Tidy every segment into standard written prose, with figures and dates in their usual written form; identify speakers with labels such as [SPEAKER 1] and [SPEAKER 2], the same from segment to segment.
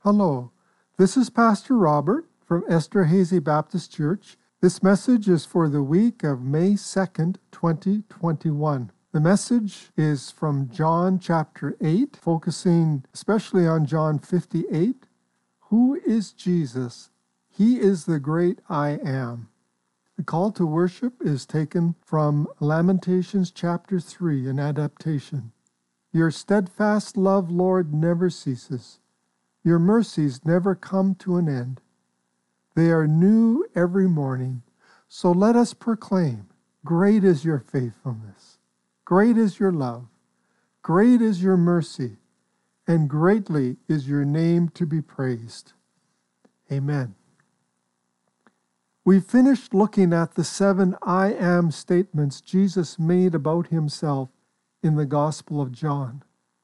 [SPEAKER 1] Hello, this is Pastor Robert from Esterhazy Baptist Church. This message is for the week of May 2nd, 2021. The message is from John chapter 8, focusing especially on John 58. Who is Jesus? He is the great I am. The call to worship is taken from Lamentations chapter 3, an adaptation. Your steadfast love, Lord, never ceases. Your mercies never come to an end. They are new every morning. So let us proclaim, great is your faithfulness. Great is your love. Great is your mercy. And greatly is your name to be praised. Amen. We finished looking at the 7 I am statements Jesus made about himself in the Gospel of John.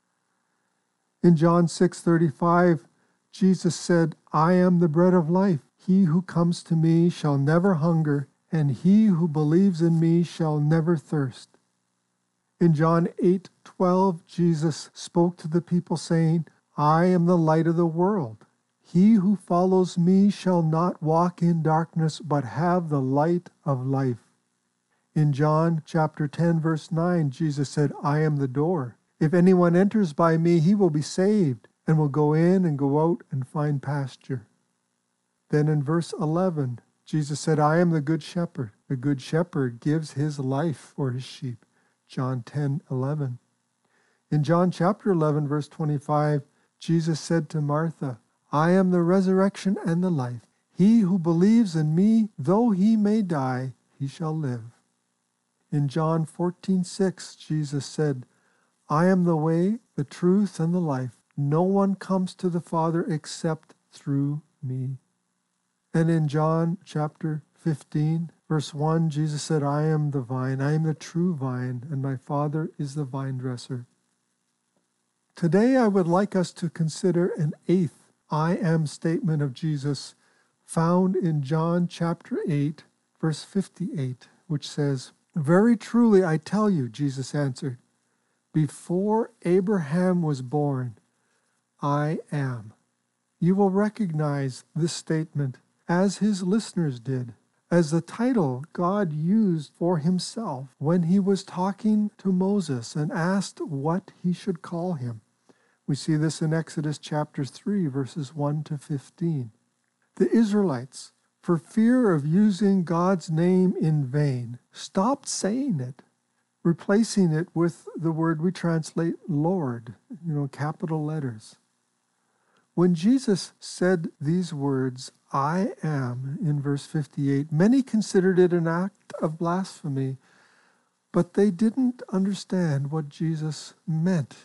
[SPEAKER 1] In John 6:35, Jesus said, I am the bread of life. He who comes to me shall never hunger, and he who believes in me shall never thirst. In John 8:12, Jesus spoke to the people saying, I am the light of the world. He who follows me shall not walk in darkness, but have the light of life. In John chapter 10, verse 9, Jesus said, I am the door. If anyone enters by me, he will be saved, and will go in and go out and find pasture. Then in verse 11, Jesus said, I am the good shepherd. The good shepherd gives his life for his sheep. John 10:11. In John chapter 11, verse 25, Jesus said to Martha, I am the resurrection and the life. He who believes in me, though he may die, he shall live. In John 14:6, Jesus said, I am the way, the truth, and the life. No one comes to the Father except through me. And in John chapter 15, verse 1, Jesus said, I am the vine, I am the true vine, and my Father is the vine dresser. Today I would like us to consider an 8th I am statement of Jesus found in John chapter 8, verse 58, which says, Very truly I tell you, Jesus answered, before Abraham was born, I am. You will recognize this statement, as his listeners did, as the title God used for himself when he was talking to Moses and asked what he should call him. We see this in Exodus chapter 3, verses 1 to 15. The Israelites, for fear of using God's name in vain, stopped saying it, replacing it with the word we translate Lord, capital letters. When Jesus said these words, I am, in verse 58, many considered it an act of blasphemy, but they didn't understand what Jesus meant.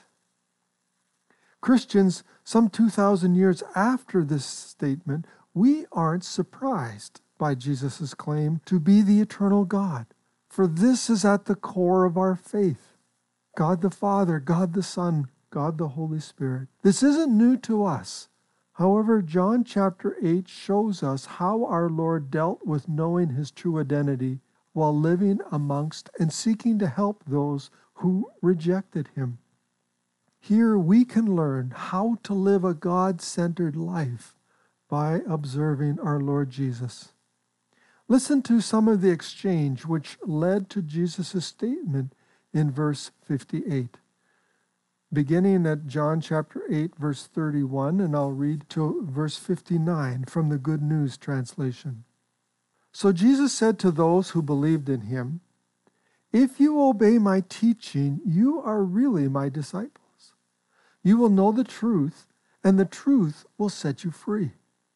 [SPEAKER 1] Christians, some 2,000 years after this statement, we aren't surprised by Jesus' claim to be the eternal God, for this is at the core of our faith. God the Father, God the Son, God the Holy Spirit. This isn't new to us. However, John chapter 8 shows us how our Lord dealt with knowing his true identity while living amongst and seeking to help those who rejected him. Here we can learn how to live a God-centered life by observing our Lord Jesus. Listen to some of the exchange which led to Jesus' statement in verse 58. Beginning at John chapter 8, verse 31, and I'll read to verse 59 from the Good News translation. So Jesus said to those who believed in him, If you obey my teaching, you are really my disciples. You will know the truth, and the truth will set you free.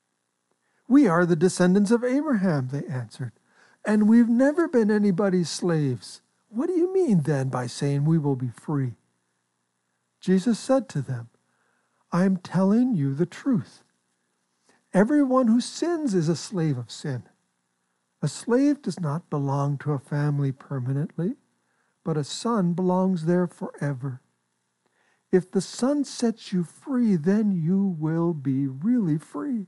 [SPEAKER 1] We are the descendants of Abraham, they answered, and we've never been anybody's slaves. What do you mean then by saying we will be free? Jesus said to them, I am telling you the truth. Everyone who sins is a slave of sin. A slave does not belong to a family permanently, but a son belongs there forever. If the Son sets you free, then you will be really free.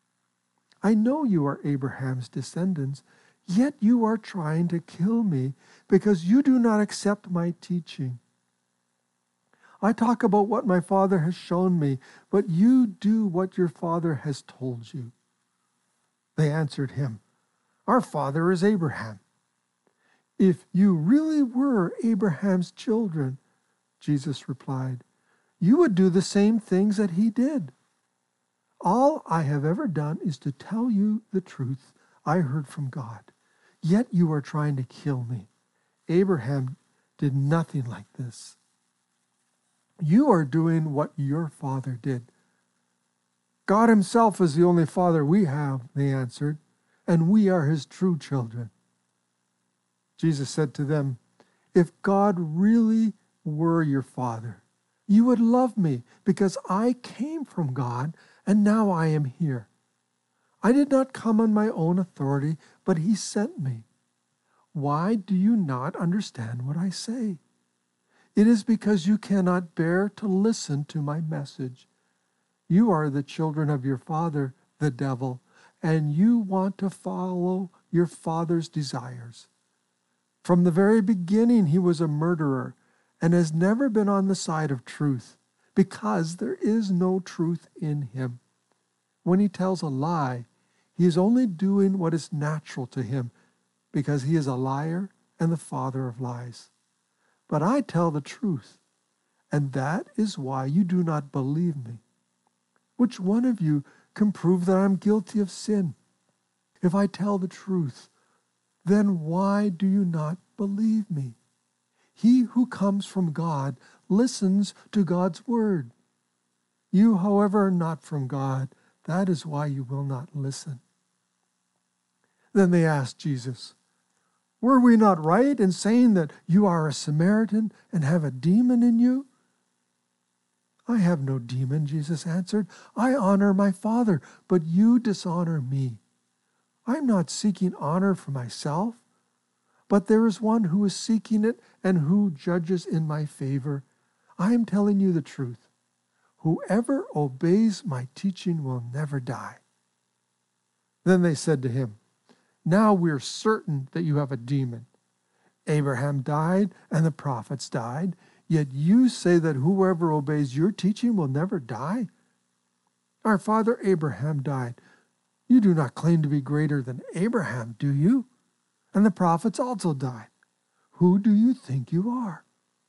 [SPEAKER 1] I know you are Abraham's descendants, yet you are trying to kill me because you do not accept my teaching. I talk about what my Father has shown me, but you do what your father has told you." They answered him, "Our father is Abraham." "If you really were Abraham's children," Jesus replied, "you would do the same things that he did. All I have ever done is to tell you the truth I heard from God. Yet you are trying to kill me. Abraham did nothing like this. You are doing what your father did." "God himself is the only father we have," they answered, "and we are his true children." Jesus said to them, "If God really were your father, you would love me because I came from God and now I am here. I did not come on my own authority, but he sent me. Why do you not understand what I say? It is because you cannot bear to listen to my message. You are the children of your father, the devil, and you want to follow your father's desires. From the very beginning, he was a murderer and has never been on the side of truth, because there is no truth in him. When he tells a lie, he is only doing what is natural to him, because he is a liar and the father of lies. But I tell the truth, and that is why you do not believe me. Which one of you can prove that I am guilty of sin? If I tell the truth, then why do you not believe me? He who comes from God listens to God's word. You, however, are not from God. That is why you will not listen." Then they asked Jesus, "Were we not right in saying that you are a Samaritan and have a demon in you?" "I have no demon," Jesus answered. "I honor my Father, but you dishonor me. I am not seeking honor for myself, but there is one who is seeking it and who judges in my favor. I am telling you the truth. Whoever obeys my teaching will never die." Then they said to him, "Now we are certain that you have a demon. Abraham died and the prophets died, yet you say that whoever obeys your teaching will never die? Our father Abraham died. You do not claim to be greater than Abraham, do you? And the prophets also died. Who do you think you are?"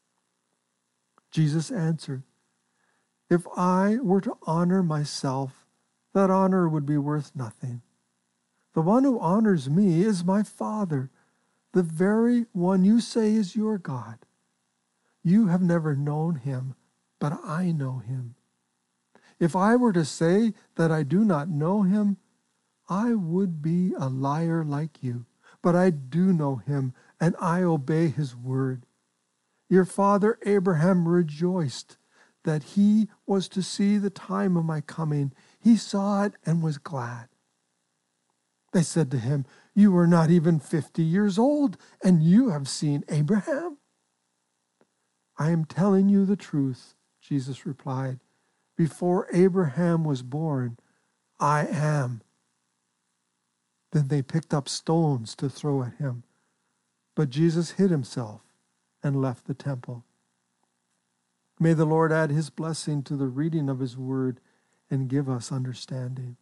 [SPEAKER 1] Jesus answered, "If I were to honor myself, that honor would be worth nothing. The one who honors me is my Father, the very one you say is your God. You have never known him, but I know him. If I were to say that I do not know him, I would be a liar like you. But I do know him, and I obey his word. Your father Abraham rejoiced that he was to see the time of my coming. He saw it and was glad." They said to him, "You are not even 50 years old, and you have seen Abraham?" "I am telling you the truth," Jesus replied. "Before Abraham was born, I am." Then they picked up stones to throw at him. But Jesus hid himself and left the temple. May the Lord add his blessing to the reading of his word and give us understanding.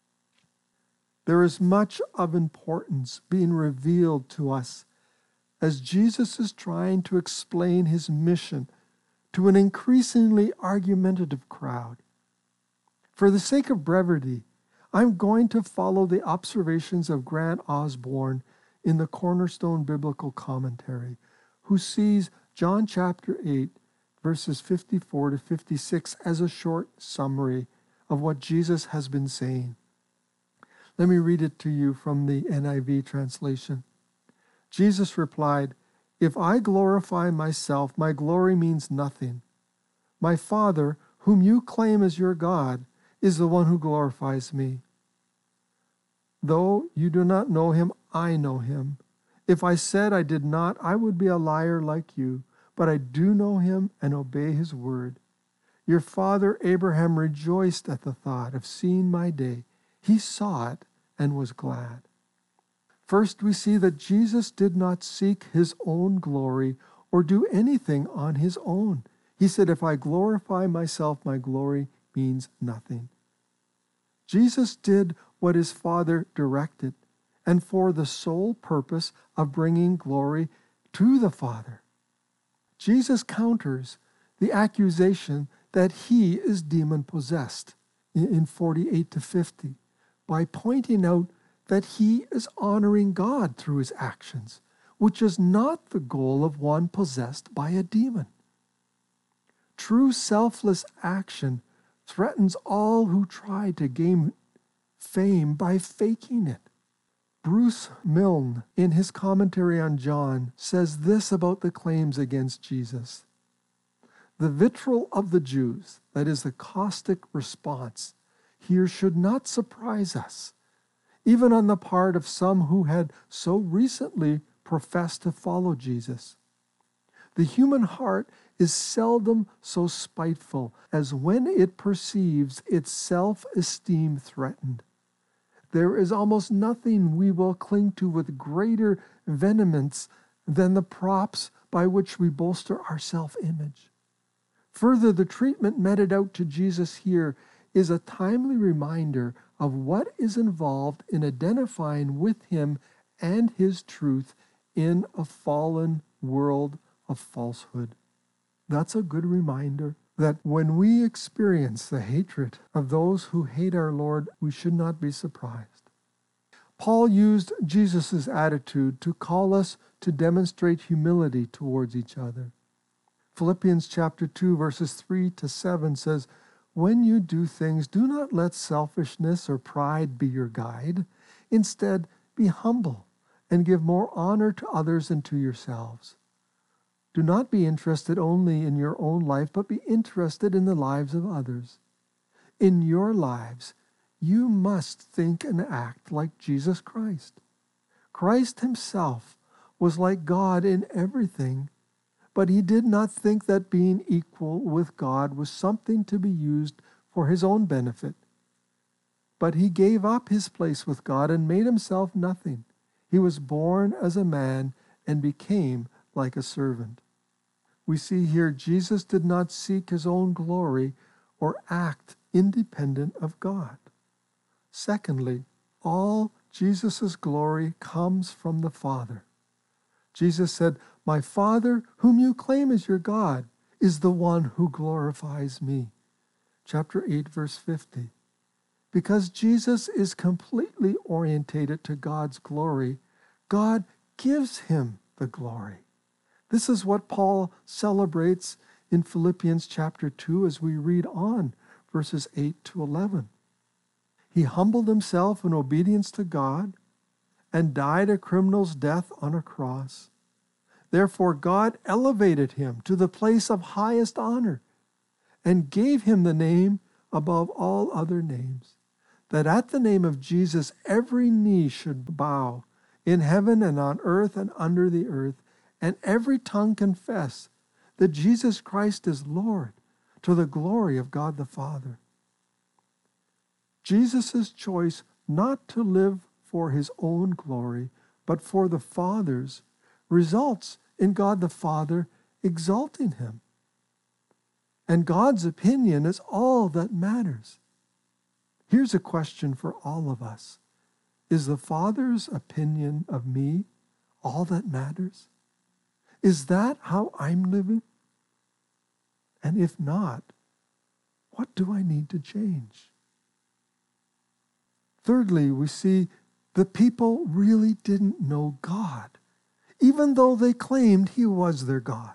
[SPEAKER 1] There is much of importance being revealed to us as Jesus is trying to explain his mission to an increasingly argumentative crowd. For the sake of brevity, I'm going to follow the observations of Grant Osborne in the Cornerstone Biblical Commentary, who sees John chapter 8, verses 54 to 56 as a short summary of what Jesus has been saying. Let me read it to you from the NIV translation. Jesus replied, "If I glorify myself, my glory means nothing. My Father, whom you claim as your God, is the one who glorifies me. Though you do not know him, I know him. If I said I did not, I would be a liar like you, but I do know him and obey his word. Your father Abraham rejoiced at the thought of seeing my day. He saw it and was glad." First, we see that Jesus did not seek his own glory or do anything on his own. He said, if I glorify myself, my glory means nothing. Jesus did what his Father directed, and for the sole purpose of bringing glory to the Father. Jesus counters the accusation that he is demon-possessed in 48-50 by pointing out that he is honoring God through his actions, which is not the goal of one possessed by a demon. True selfless action threatens all who try to gain fame by faking it. Bruce Milne, in his commentary on John, says this about the claims against Jesus. The vitriol of the Jews, that is the caustic response, here should not surprise us, even on the part of some who had so recently professed to follow Jesus. The human heart is seldom so spiteful as when it perceives its self-esteem threatened. There is almost nothing we will cling to with greater vehemence than the props by which we bolster our self-image. Further, the treatment meted out to Jesus here is a timely reminder of what is involved in identifying with him and his truth in a fallen world of falsehood. That's a good reminder that when we experience the hatred of those who hate our Lord, we should not be surprised. Paul used Jesus' attitude to call us to demonstrate humility towards each other. Philippians chapter 2, verses 3-7 says, when you do things, do not let selfishness or pride be your guide. Instead, be humble and give more honor to others than to yourselves. Do not be interested only in your own life, but be interested in the lives of others. In your lives, you must think and act like Jesus Christ. Christ himself was like God in everything, but he did not think that being equal with God was something to be used for his own benefit. But he gave up his place with God and made himself nothing. He was born as a man and became like a servant. We see here Jesus did not seek his own glory or act independent of God. Secondly, all Jesus' glory comes from the Father. Jesus said, my Father, whom you claim as your God, is the one who glorifies me. Chapter 8, verse 50. Because Jesus is completely orientated to God's glory, God gives him the glory. This is what Paul celebrates in Philippians chapter 2 as we read on verses 8-11. He humbled himself in obedience to God and died a criminal's death on a cross. Therefore God elevated him to the place of highest honor and gave him the name above all other names, that at the name of Jesus every knee should bow in heaven and on earth and under the earth, and every tongue confess that Jesus Christ is Lord, to the glory of God the Father. Jesus' choice not to live for his own glory, but for the Father's, results in God the Father exalting him. And God's opinion is all that matters. Here's a question for all of us. Is the Father's opinion of me all that matters? Is that how I'm living? And if not, what do I need to change? Thirdly, we see the people really didn't know God, even though they claimed he was their God.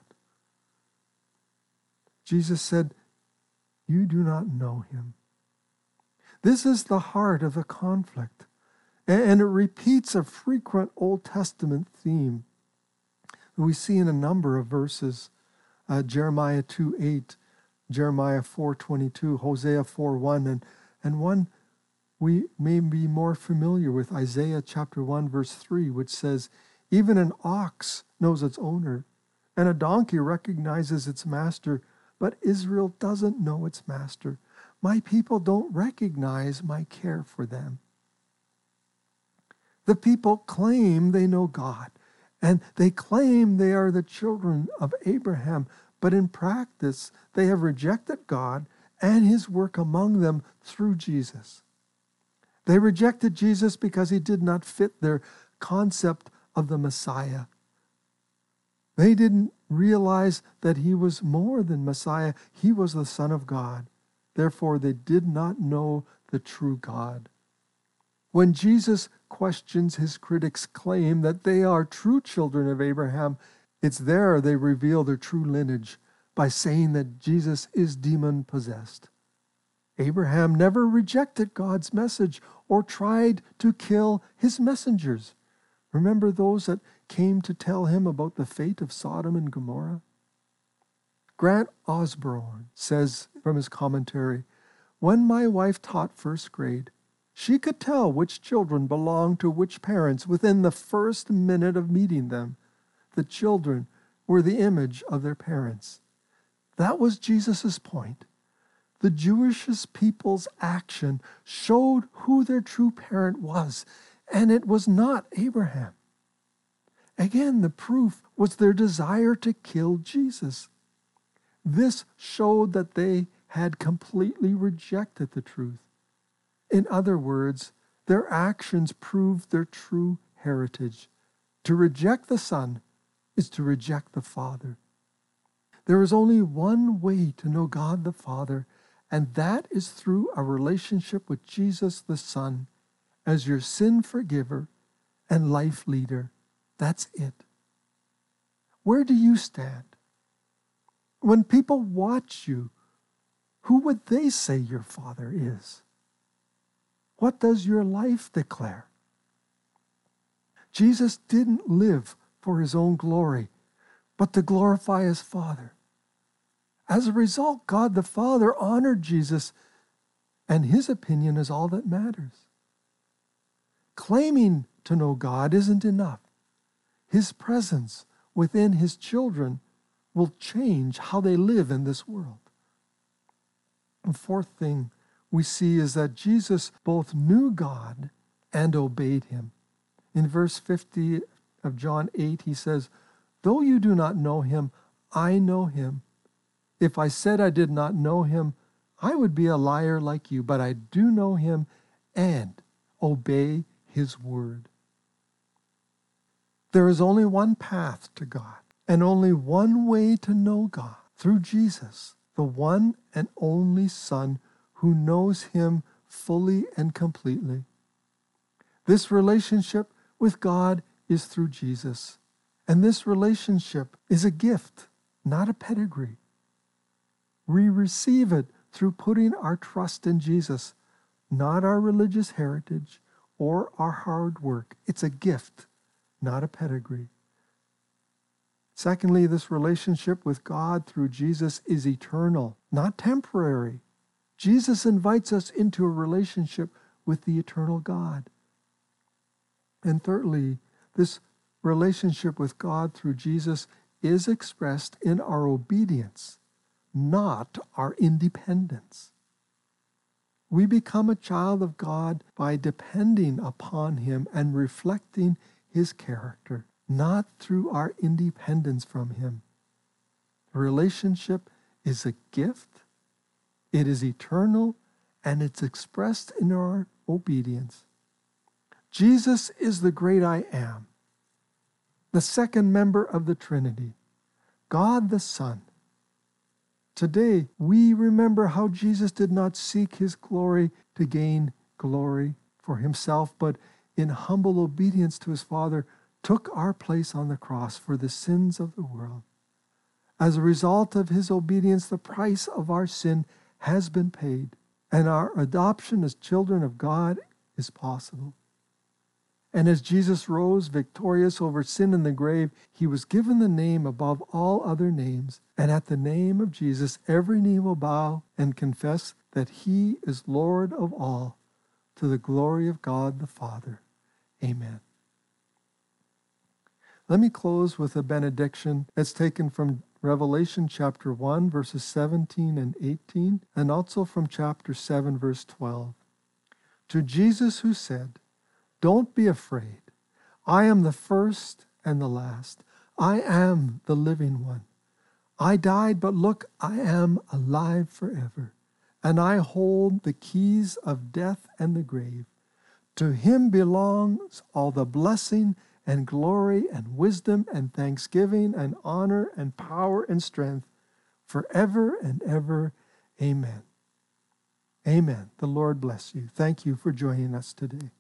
[SPEAKER 1] Jesus said, you do not know him. This is the heart of the conflict, and it repeats a frequent Old Testament theme we see in a number of verses. Jeremiah 2:8, Jeremiah 4:22, Hosea 4:1, and one we may be more familiar with, Isaiah chapter 1, verse 3, which says, even an ox knows its owner, and a donkey recognizes its master, but Israel doesn't know its master. My people don't recognize my care for them. The people claim they know God, and they claim they are the children of Abraham, but in practice they have rejected God and his work among them through Jesus. They rejected Jesus because he did not fit their concept of the Messiah. They didn't realize that he was more than Messiah. He was the Son of God. Therefore, they did not know the true God. When Jesus questions his critics' claim that they are true children of Abraham, it's there they reveal their true lineage by saying that Jesus is demon-possessed. Abraham never rejected God's message or tried to kill his messengers. Remember those that came to tell him about the fate of Sodom and Gomorrah? Grant Osborne says from his commentary, "When my wife taught first grade, she could tell which children belonged to which parents within the first minute of meeting them. The children were the image of their parents." That was Jesus' point. The Jewish people's action showed who their true parent was, and it was not Abraham. Again, the proof was their desire to kill Jesus. This showed that they had completely rejected the truth. In other words, their actions proved their true heritage. To reject the Son is to reject the Father. There is only one way to know God the Father, and that is through a relationship with Jesus the Son as your sin forgiver and life leader. That's it. Where do you stand? When people watch you, who would they say your Father is? What does your life declare? Jesus didn't live for his own glory, but to glorify his Father. As a result, God the Father honored Jesus, and his opinion is all that matters. Claiming to know God isn't enough. His presence within his children will change how they live in this world. The fourth thing we see is that Jesus both knew God and obeyed him. In verse 50 of John 8, he says, "Though you do not know him, I know him. If I said I did not know him, I would be a liar like you, but I do know him and obey his word." There is only one path to God and only one way to know God, through Jesus, the one and only Son who knows him fully and completely. This relationship with God is through Jesus, and this relationship is a gift, not a pedigree. We receive it through putting our trust in Jesus, not our religious heritage or our hard work. It's a gift, not a pedigree. Secondly, this relationship with God through Jesus is eternal, not temporary. Jesus invites us into a relationship with the eternal God. And thirdly, this relationship with God through Jesus is expressed in our obedience, not our independence. We become a child of God by depending upon him and reflecting his character, not through our independence from him. The relationship is a gift, it is eternal, and it's expressed in our obedience. Jesus is the great I am, the second member of the Trinity, God the Son. Today, we remember how Jesus did not seek his glory to gain glory for himself, but in humble obedience to his Father, took our place on the cross for the sins of the world. As a result of his obedience, the price of our sin has been paid, and our adoption as children of God is possible. And as Jesus rose victorious over sin and the grave, he was given the name above all other names. And at the name of Jesus, every knee will bow and confess that he is Lord of all, to the glory of God the Father. Amen. Let me close with a benediction that's taken from Revelation chapter 1, verses 17 and 18, and also from chapter 7, verse 12. To Jesus who said, "Don't be afraid. I am the first and the last. I am the living one. I died, but look, I am alive forever, and I hold the keys of death and the grave. To him belongs all the blessing and glory and wisdom and thanksgiving and honor and power and strength forever and ever. Amen. Amen. The Lord bless you. Thank you for joining us today.